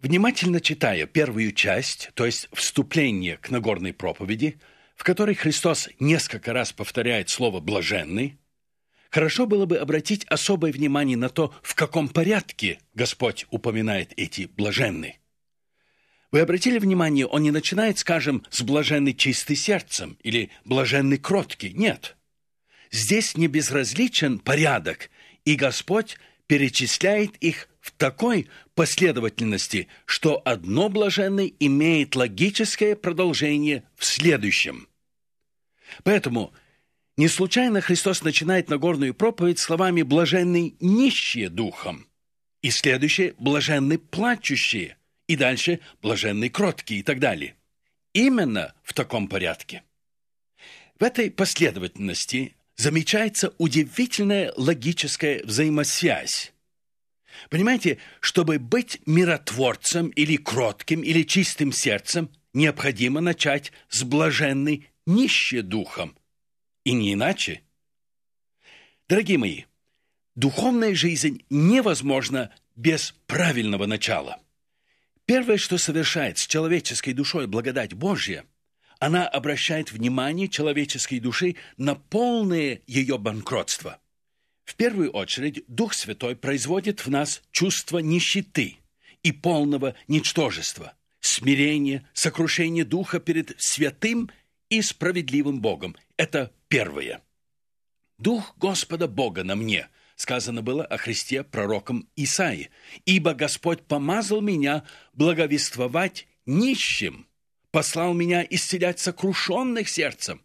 Внимательно читая первую часть, то есть вступление к Нагорной проповеди, в которой Христос несколько раз повторяет слово «блаженный», хорошо было бы обратить особое внимание на то, в каком порядке Господь упоминает эти блаженные. Вы обратили внимание, он не начинает, скажем, с блаженный чистый сердцем или блаженный кроткий. Нет. Здесь не безразличен порядок, и Господь перечисляет их в такой последовательности, что одно блаженный имеет логическое продолжение в следующем. Поэтому не случайно Христос начинает Нагорную проповедь словами «блаженны нищие духом», и следующее «блаженны плачущие», и дальше «блаженны кроткие» и так далее. Именно в таком порядке. В этой последовательности замечается удивительная логическая взаимосвязь. Понимаете, чтобы быть миротворцем или кротким, или чистым сердцем, необходимо начать с блаженной нищие духом. И не иначе. Дорогие мои, духовная жизнь невозможна без правильного начала. Первое, что совершает с человеческой душой благодать Божья, она обращает внимание человеческой души на полное ее банкротство. В первую очередь, Дух Святой производит в нас чувство нищеты и полного ничтожества, смирение, сокрушение духа перед святым и справедливым Богом. Это первое. «Дух Господа Бога на мне», сказано было о Христе пророком Исаии, «ибо Господь помазал меня благовествовать нищим, послал меня исцелять сокрушенных сердцем.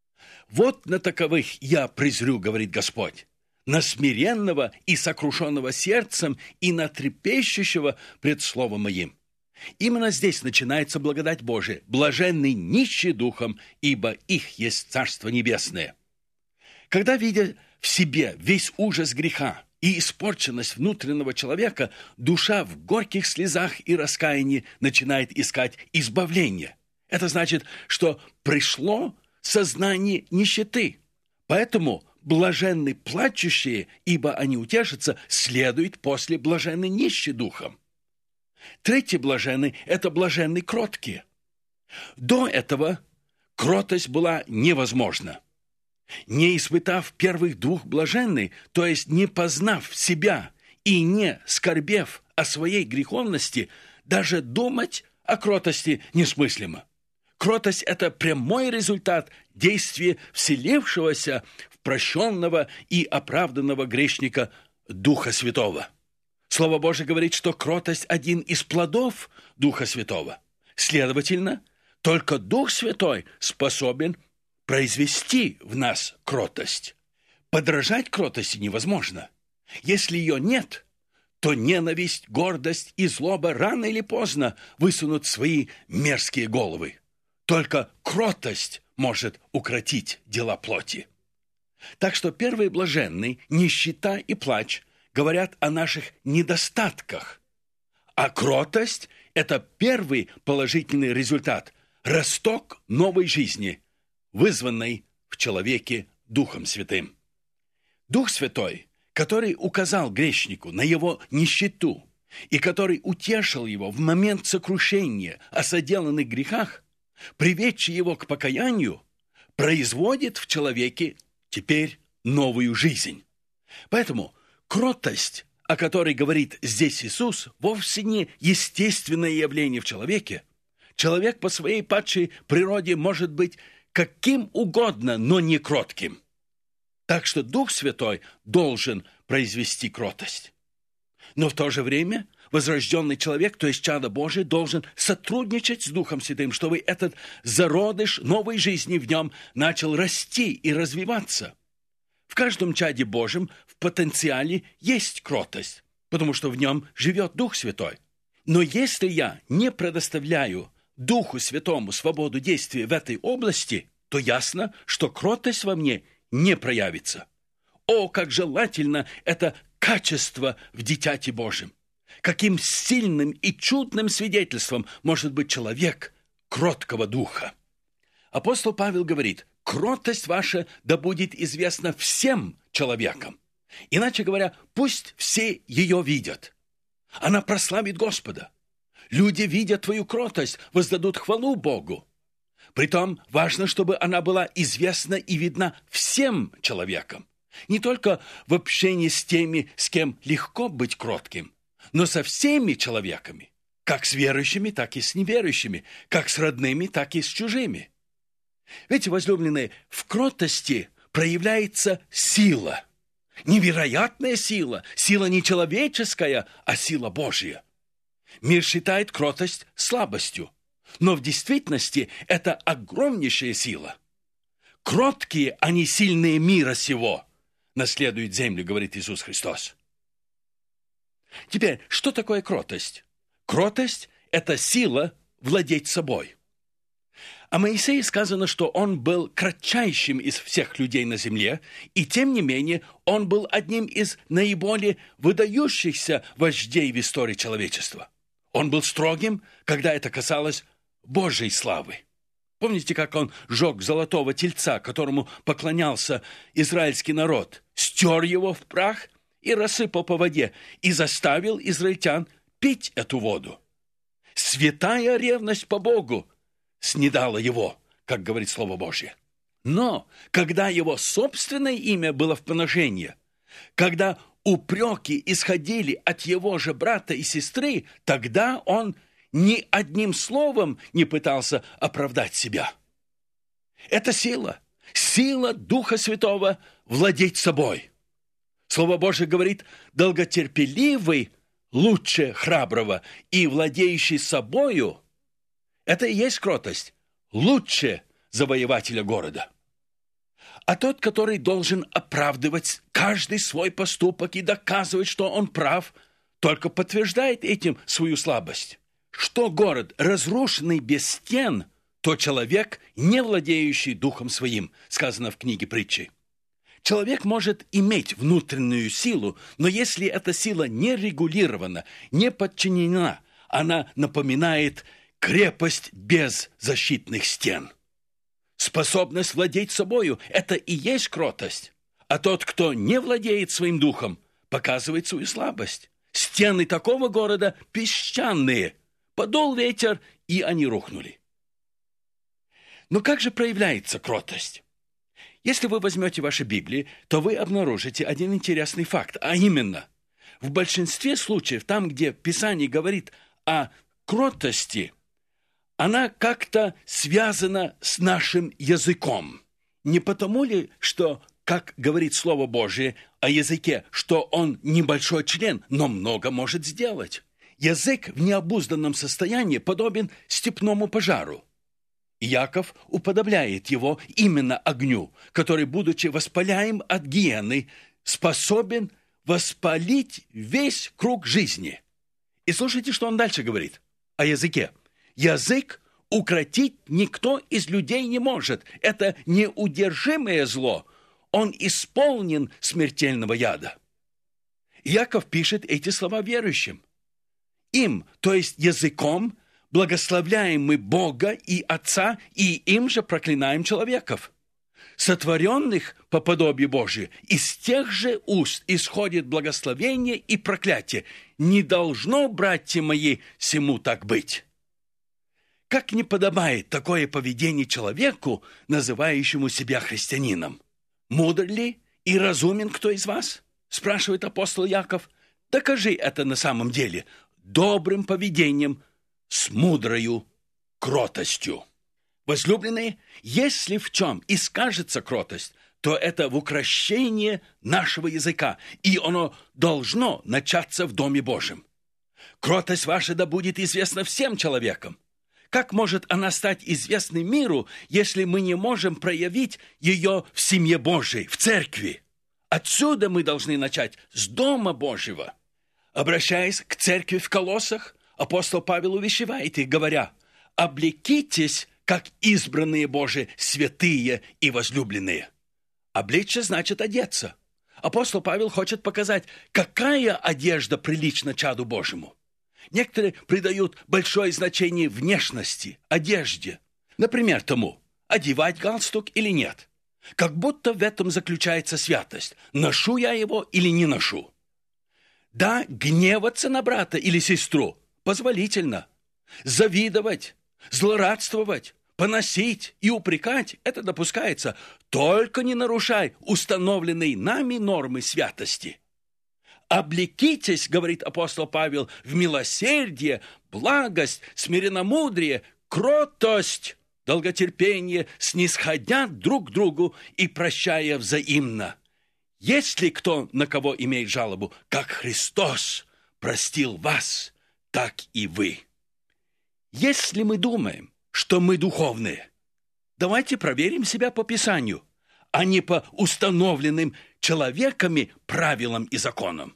Вот на таковых я презрю, говорит Господь, на смиренного и сокрушенного сердцем и на трепещущего пред словом моим». Именно здесь начинается благодать Божия. «Блаженны нищие духом, ибо их есть Царство Небесное». Когда, видя в себе весь ужас греха и испорченность внутреннего человека, душа в горьких слезах и раскаянии начинает искать избавление. Это значит, что пришло сознание нищеты. Поэтому блаженны плачущие, ибо они утешатся, следует после блаженны нищие духом. Третий блаженный – это блаженны кроткие. До этого кротость была невозможна. Не испытав первых двух блаженных, то есть не познав себя и не скорбев о своей греховности, даже думать о кротости несмыслимо. Кротость – это прямой результат действия вселившегося в прощенного и оправданного грешника Духа Святого. Слово Божие говорит, что кротость – один из плодов Духа Святого. Следовательно, только Дух Святой способен произвести в нас кротость. Подражать кротости невозможно. Если ее нет, то ненависть, гордость и злоба рано или поздно высунут свои мерзкие головы. Только кротость может укротить дела плоти. Так что первый блаженный, нищета и плач говорят о наших недостатках, а кротость – это первый положительный результат, росток новой жизни, вызванной в человеке Духом Святым. Дух Святой, который указал грешнику на его нищету и который утешил его в момент сокрушения о соделанных грехах, приведший его к покаянию, производит в человеке теперь новую жизнь. Поэтому кротость, о которой говорит здесь Иисус, вовсе не естественное явление в человеке. Человек по своей падшей природе может быть каким угодно, но не кротким. Так что Дух Святой должен произвести кротость. Но в то же время возрожденный человек, то есть чадо Божие, должен сотрудничать с Духом Святым, чтобы этот зародыш новой жизни в нем начал расти и развиваться. В каждом чаде Божьем в потенциале есть кротость, потому что в нем живет Дух Святой. Но если я не предоставляю Духу Святому свободу действия в этой области, то ясно, что кротость во мне не проявится. О, как желательно это качество в Дитяти Божьем! Каким сильным и чудным свидетельством может быть человек кроткого духа! Апостол Павел говорит: кротость ваша да будет известна всем человекам. Иначе говоря, пусть все ее видят. Она прославит Господа. Люди, видя твою кротость, воздадут хвалу Богу. Притом важно, чтобы она была известна и видна всем человекам. Не только в общении с теми, с кем легко быть кротким, но со всеми человеками, как с верующими, так и с неверующими, как с родными, так и с чужими. Видите, возлюбленные, в кротости проявляется сила, невероятная сила, сила не человеческая, а сила Божья. Мир считает кротость слабостью, но в действительности это огромнейшая сила. Кроткие, а не сильные мира сего, наследуют землю, говорит Иисус Христос. Теперь, что такое кротость? Кротость – это сила владеть собой. О Моисее сказано, что он был кратчайшим из всех людей на земле, и тем не менее он был одним из наиболее выдающихся вождей в истории человечества. Он был строгим, когда это касалось Божьей славы. Помните, как он сжег золотого тельца, которому поклонялся израильский народ, стер его в прах и рассыпал по воде, и заставил израильтян пить эту воду? Святая ревность по Богу снедала его, как говорит Слово Божье. Но когда его собственное имя было в поношении, когда упреки исходили от его же брата и сестры, тогда он ни одним словом не пытался оправдать себя. Это сила Духа Святого владеть собой. Слово Божие говорит: долготерпеливый лучше храброго, и владеющий собою – это и есть кротость, лучше завоевателя города. А тот, который должен оправдывать каждый свой поступок и доказывать, что он прав, только подтверждает этим свою слабость. Что город, разрушенный без стен, то человек, не владеющий духом своим, сказано в книге Притчи. Человек может иметь внутреннюю силу, но если эта сила не регулирована, не подчинена, она напоминает крепость без защитных стен. Способность владеть собою – это и есть кротость. А тот, кто не владеет своим духом, показывает свою слабость. Стены такого города песчаные. Подул ветер, и они рухнули. Но как же проявляется кротость? Если вы возьмете ваши Библии, то вы обнаружите один интересный факт, а именно, в большинстве случаев, там, где Писание говорит о кротости, она как-то связана с нашим языком. Не потому ли, что, как говорит Слово Божие о языке, что он небольшой член, но много может сделать? Язык в необузданном состоянии подобен степному пожару. Иаков уподобляет его именно огню, который, будучи воспаляем от гиены, способен воспалить весь круг жизни. И слушайте, что он дальше говорит о языке. Язык укротить никто из людей не может. Это неудержимое зло. Он исполнен смертельного яда. Иаков пишет эти слова верующим. Им, то есть языком, благословляем мы Бога и Отца, и им же проклинаем человеков. Сотворенных по подобию Божию, из тех же уст исходит благословение и проклятие. Не должно, братья мои, сему так быть. Как не подобает такое поведение человеку, называющему себя христианином? Мудр ли и разумен кто из вас? Спрашивает апостол Иаков. Докажи это на самом деле добрым поведением, с мудрою кротостью. Возлюбленные, если в чем и скажется кротость, то это в укрощении нашего языка, и оно должно начаться в Доме Божьем. Кротость ваша да будет известна всем человекам. Как может она стать известной миру, если мы не можем проявить ее в семье Божией, в церкви? Отсюда мы должны начать, с Дома Божьего. Обращаясь к церкви в Колоссах, апостол Павел увещевает их, говоря: «Облекитесь, как избранные Божии, святые и возлюбленные». Облечься значит одеться. Апостол Павел хочет показать, какая одежда прилична чаду Божьему. Некоторые придают большое значение внешности, одежде. Например, тому, одевать галстук или нет. Как будто в этом заключается святость. Ношу я его или не ношу. Да, гневаться на брата или сестру позволительно, Завидовать, злорадствовать, поносить и упрекать – это допускается. Только не нарушай установленные нами нормы святости. «Облекитесь, – говорит апостол Павел, – в милосердие, благость, смиренномудрие, кротость, долготерпение, снисходя друг к другу и прощая взаимно. Если кто на кого имеет жалобу, как Христос простил вас, так и вы». Если мы думаем, что мы духовные, давайте проверим себя по Писанию, а не по установленным человеками правилам и законам.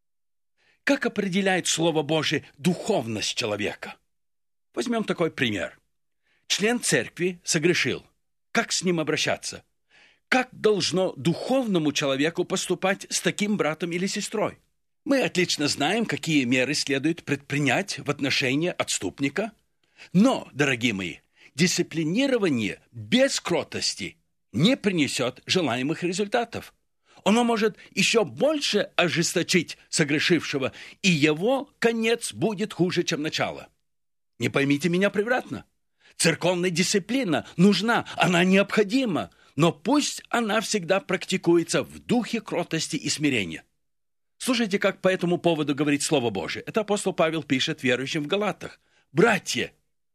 Как определяет Слово Божие духовность человека? Возьмем такой пример. Член церкви согрешил. Как с ним обращаться? Как должно духовному человеку поступать с таким братом или сестрой? Мы отлично знаем, какие меры следует предпринять в отношении отступника. Но, дорогие мои, дисциплинирование без кротости не принесет желаемых результатов. Оно может еще больше ожесточить согрешившего, и его конец будет хуже, чем начало. Не поймите меня превратно. Церковная дисциплина нужна, она необходима, но пусть она всегда практикуется в духе кротости и смирения. Слушайте, как по этому поводу говорит Слово Божие. Это апостол Павел пишет верующим в Галатах. «Братья,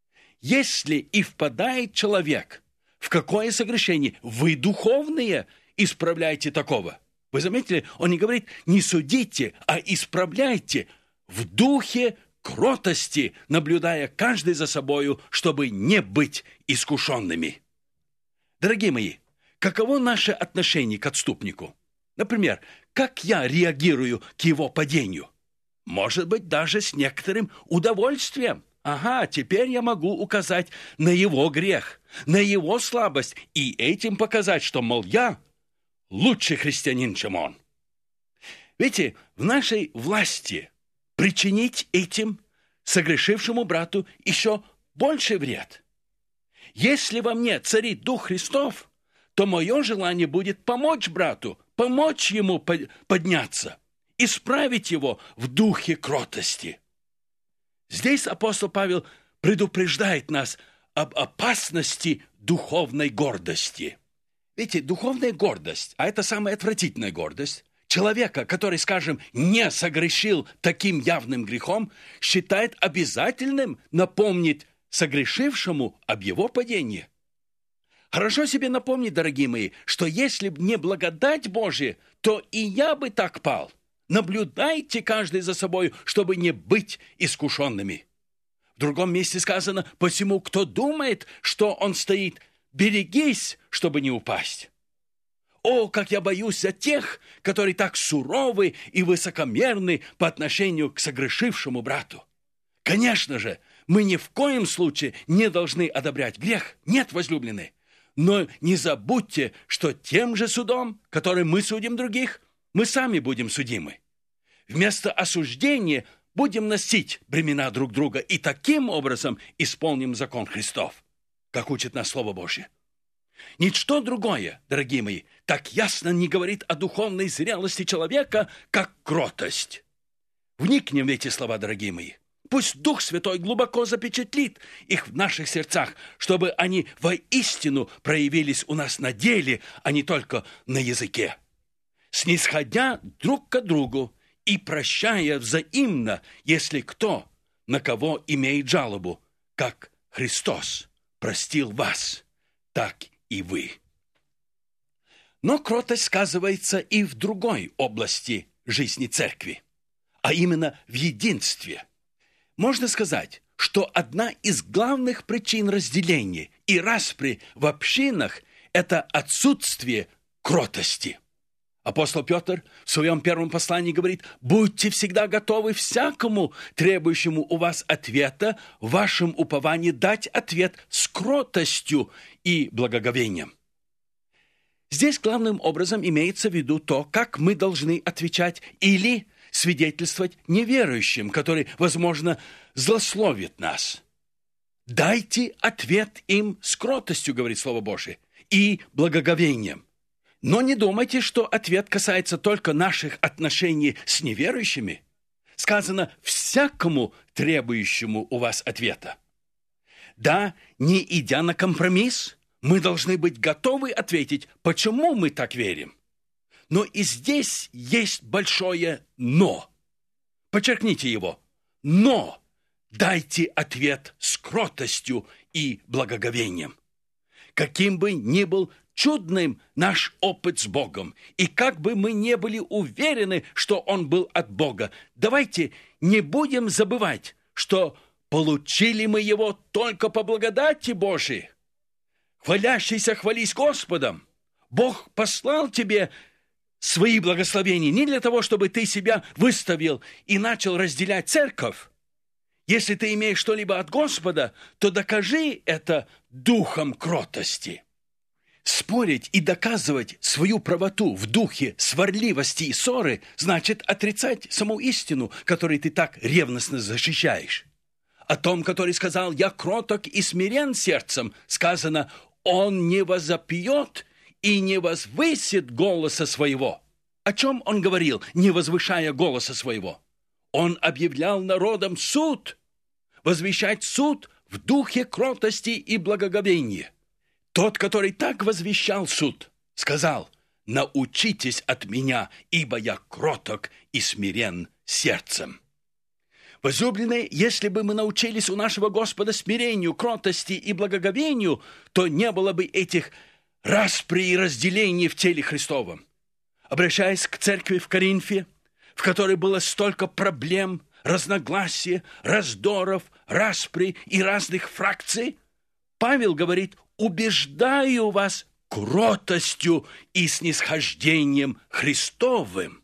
если и впадает человек в какое согрешение, вы духовные, исправляйте такого». Вы заметили, он не говорит «не судите», а «исправляйте» в духе кротости, наблюдая каждый за собою, чтобы не быть искушенными. Дорогие мои, каково наше отношение к отступнику? Например, как я реагирую к его падению? Может быть, даже с некоторым удовольствием. Ага, теперь я могу указать на его грех, на его слабость и этим показать, что, мол, я лучший христианин, чем он. Видите, в нашей власти причинить этим согрешившему брату еще больший вред. Если во мне царит Дух Христов, то мое желание будет помочь брату, помочь ему подняться, исправить его в духе кротости. Здесь апостол Павел предупреждает нас об опасности духовной гордости. Видите, духовная гордость, а это самая отвратительная гордость, человека, который, скажем, не согрешил таким явным грехом, считает обязательным напомнить согрешившему об его падении. Хорошо себе напомнить, дорогие мои, что если б не благодать Божия, то и я бы так пал. Наблюдайте каждый за собой, чтобы не быть искушенными. В другом месте сказано: «Посему, кто думает, что он стоит, берегись, чтобы не упасть». О, как я боюсь за тех, которые так суровы и высокомерны по отношению к согрешившему брату. Конечно же, мы ни в коем случае не должны одобрять грех. Нет, возлюбленные. Но не забудьте, что тем же судом, которым мы судим других, мы сами будем судимы. Вместо осуждения будем носить бремена друг друга и таким образом исполним закон Христов, как учит нас Слово Божье. Ничто другое, дорогие мои, так ясно не говорит о духовной зрелости человека, как кротость. Вникнем в эти слова, дорогие мои. Пусть Дух Святой глубоко запечатлит их в наших сердцах, чтобы они воистину проявились у нас на деле, а не только на языке. Снисходя друг к другу и прощая взаимно, если кто на кого имеет жалобу, как Христос простил вас, так и вы. Но кротость сказывается и в другой области жизни церкви, а именно в единстве. Можно сказать, что одна из главных причин разделения и распри в общинах – это отсутствие кротости. Апостол Петр в своем первом послании говорит: «Будьте всегда готовы всякому требующему у вас ответа, в вашем уповании дать ответ с кротостью и благоговением». Здесь главным образом имеется в виду то, как мы должны отвечать или свидетельствовать неверующим, которые, возможно, злословят нас. Дайте ответ им с кротостью, говорит Слово Божие, и благоговением. Но не думайте, что ответ касается только наших отношений с неверующими. сказано «всякому требующему у вас ответа». Да, не идя на компромисс, мы должны быть готовы ответить, почему мы так верим. Но и здесь есть большое «но». Подчеркните его. «Но» дайте ответ с кротостью и благоговением. Каким бы ни был чудным наш опыт с Богом, и как бы мы не были уверены, что он был от Бога, давайте не будем забывать, что получили мы его только по благодати Божией. Хвалящийся хвались Господом. Бог послал тебе свои благословения не для того, чтобы ты себя выставил и начал разделять церковь. Если ты имеешь что-либо от Господа, то докажи это духом кротости. Спорить и доказывать свою правоту в духе сварливости и ссоры значит отрицать саму истину, которую ты так ревностно защищаешь. О том, который сказал «Я кроток и смирен сердцем», сказано «Он не возопьет и не возвысит голоса своего». О чем он говорил, не возвышая голоса своего? Он объявлял народам суд, возвещать суд в духе кротости и благоговения. Тот, который так возвещал суд, сказал «Научитесь от меня, ибо я кроток и смирен сердцем». Возлюбленные, если бы мы научились у нашего Господа смирению, кротости и благоговению, то не было бы этих распри и разделений в теле Христовом. Обращаясь к церкви в Коринфе, в которой было столько проблем, разногласий, раздоров, распри и разных фракций, Павел говорит: «Убеждаю вас кротостью и снисхождением Христовым».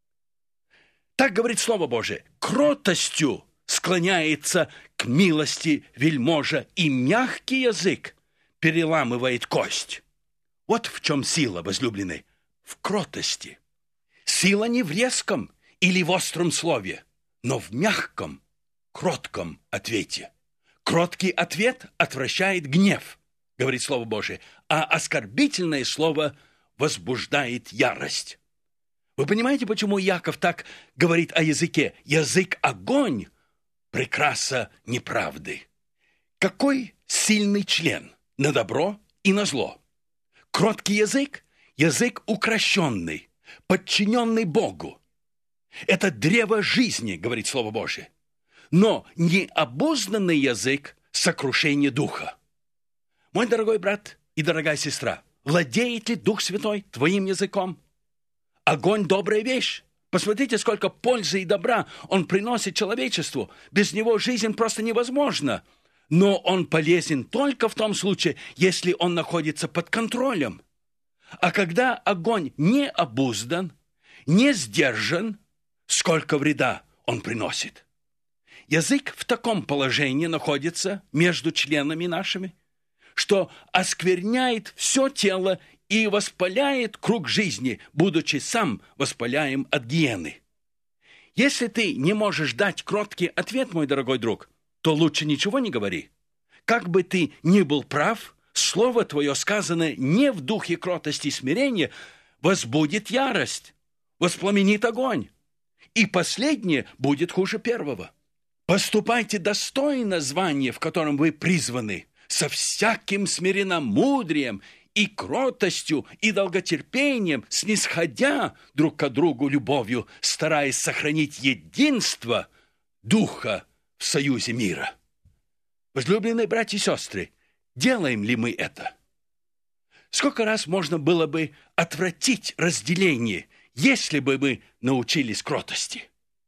Так говорит Слово Божие. Кротостью склоняется к милости вельможа, и мягкий язык переламывает кость. Вот в чем сила, возлюбленный, в кротости. Сила не в резком или в остром слове, но в мягком, кротком ответе. Кроткий ответ отвращает гнев, говорит Слово Божие, а оскорбительное слово возбуждает ярость. Вы понимаете, почему Иаков так говорит о языке? Язык – огонь, прекраса неправды. Какой сильный член на добро и на зло? Кроткий язык – язык укращенный, подчиненный Богу. Это древо жизни, говорит Слово Божие. Но необузданный язык – сокрушение духа. Мой дорогой брат и дорогая сестра, владеет ли Дух Святой твоим языком? Огонь – добрая вещь. Посмотрите, сколько пользы и добра он приносит человечеству. Без него жизнь просто невозможна. Но он полезен только в том случае, если он находится под контролем. А когда огонь не обуздан, не сдержан, сколько вреда он приносит. Язык в таком положении находится между членами нашими, что оскверняет все тело и воспаляет круг жизни, будучи сам воспаляем от гиены. Если ты не можешь дать кроткий ответ, мой дорогой друг, то лучше ничего не говори. Как бы ты ни был прав, слово твое, сказанное не в духе кротости и смирения, возбудит ярость, воспламенит огонь, и последнее будет хуже первого. Поступайте достойно звания, в котором вы призваны, со всяким смиренномудрием и кротостью, и долготерпением, снисходя друг к другу любовью, стараясь сохранить единство Духа в союзе мира. Возлюбленные братья и сестры, делаем ли мы это? Сколько раз можно было бы отвратить разделение, если бы мы научились кротости?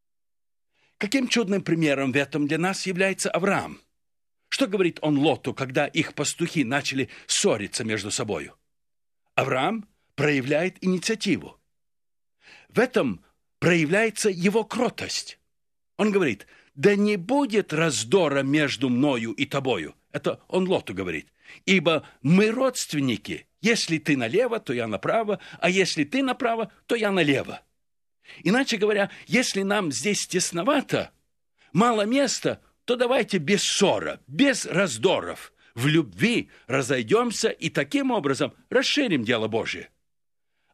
Каким чудным примером в этом для нас является Авраам? Что говорит он Лоту, когда их пастухи начали ссориться между собою? Авраам проявляет инициативу. В этом проявляется его кротость. Он говорит: «Да не будет раздора между мною и тобою». Это он Лоту говорит. «Ибо мы родственники. Если ты налево, то я направо, а если ты направо, то я налево». Иначе говоря, если нам здесь тесновато, мало места, то давайте без ссора, без раздоров, в любви разойдемся и таким образом расширим дело Божие.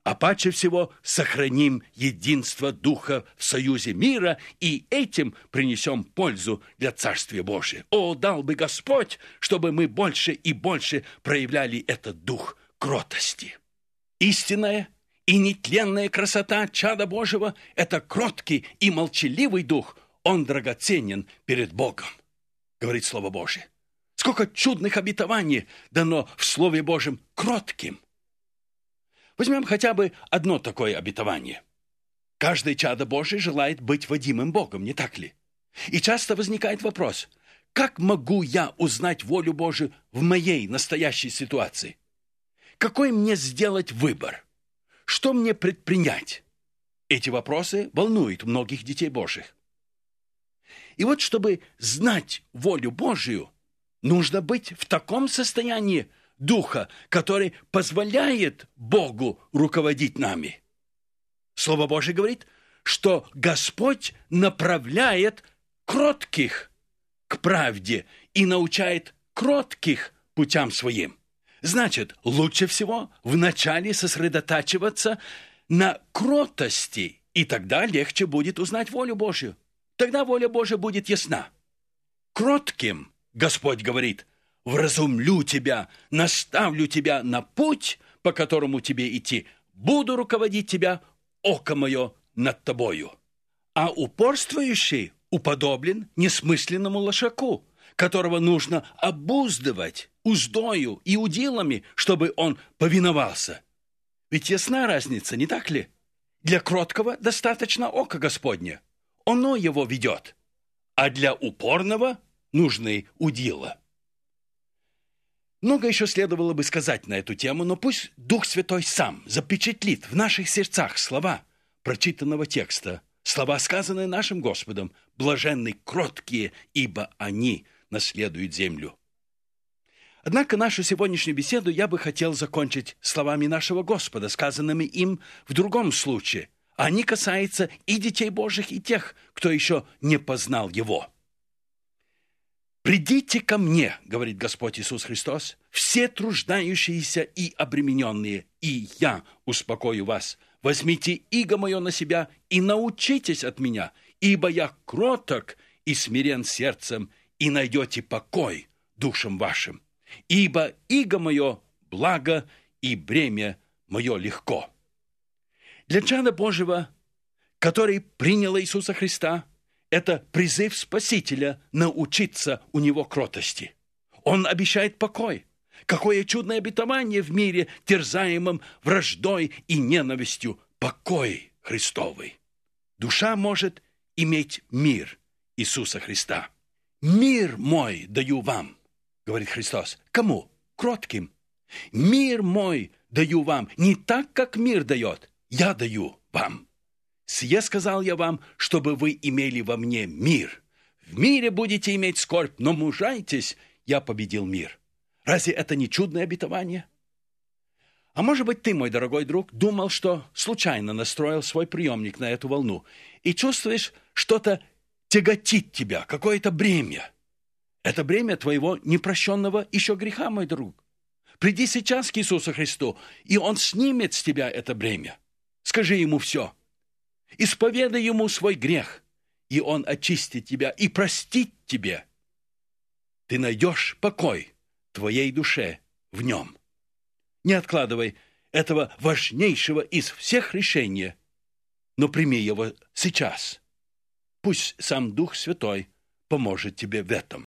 а паче всего сохраним единство Духа в союзе мира и этим принесем пользу для Царствия Божия. О, дал бы Господь, чтобы мы больше и больше проявляли этот дух кротости. Истинная и нетленная красота чада Божьего – это кроткий и молчаливый дух. Он драгоценен перед Богом, говорит Слово Божие. Сколько чудных обетований дано в Слове Божьем кротким. Возьмем хотя бы одно такое обетование. Каждый чадо Божие желает быть водимым Богом, не так ли? И часто возникает вопрос, как могу я узнать волю Божию в моей настоящей ситуации? Какой мне сделать выбор? Что мне предпринять? Эти вопросы волнуют многих детей Божьих. И вот, чтобы знать волю Божию, нужно быть в таком состоянии Духа, который позволяет Богу руководить нами. Слово Божие говорит, что Господь направляет кротких к правде и научает кротких путям своим. Значит, лучше всего вначале сосредотачиваться на кротости, и тогда легче будет узнать волю Божью. Тогда воля Божия будет ясна. Кротким, Господь говорит, вразумлю тебя, наставлю тебя на путь, по которому тебе идти, буду руководить тебя, око мое над тобою. А упорствующий уподоблен несмысленному лошаку, которого нужно обуздывать уздою и удилами, чтобы он повиновался. Ведь ясна разница, не так ли? Для кроткого достаточно ока Господня. Оно его ведет. А для упорного нужны удила. Много еще следовало бы сказать на эту тему, но пусть Дух Святой сам запечатлит в наших сердцах слова прочитанного текста, слова, сказанные нашим Господом: «Блаженны кроткие, ибо они наследуют землю». Однако нашу сегодняшнюю беседу я бы хотел закончить словами нашего Господа, сказанными им в другом случае. Они касаются и детей Божьих, и тех, кто еще не познал Его. «Придите ко мне, — говорит Господь Иисус Христос, — все труждающиеся и обремененные, и я успокою вас. Возьмите иго мое на себя и научитесь от меня, ибо я кроток и смирен сердцем, и найдете покой душам вашим. Ибо иго мое благо, и бремя мое легко». Для чада Божьего, который принял Иисуса Христа, это призыв Спасителя научиться у Него кротости. Он обещает покой. Какое чудное обетование в мире, терзаемом враждой и ненавистью, покой Христовый. Душа может иметь мир Иисуса Христа. «Мир мой даю вам», — говорит Христос. Кому? Кротким. «Мир мой даю вам, не так, как мир дает, я даю вам. Сие сказал я вам, чтобы вы имели во мне мир. В мире будете иметь скорбь, но мужайтесь, я победил мир». Разве это не чудное обетование? А может быть, ты, мой дорогой друг, думал, что случайно настроил свой приемник на эту волну и чувствуешь, что-то тяготит тебя, какое-то бремя. Это бремя твоего непрощенного еще греха, мой друг. Приди сейчас к Иисусу Христу, и Он снимет с тебя это бремя. Скажи Ему все. Исповедай Ему свой грех, и Он очистит тебя и простит тебе. Ты найдешь покой твоей душе в Нем. Не откладывай этого важнейшего из всех решения, но прими его сейчас. Пусть сам Дух Святой поможет тебе в этом.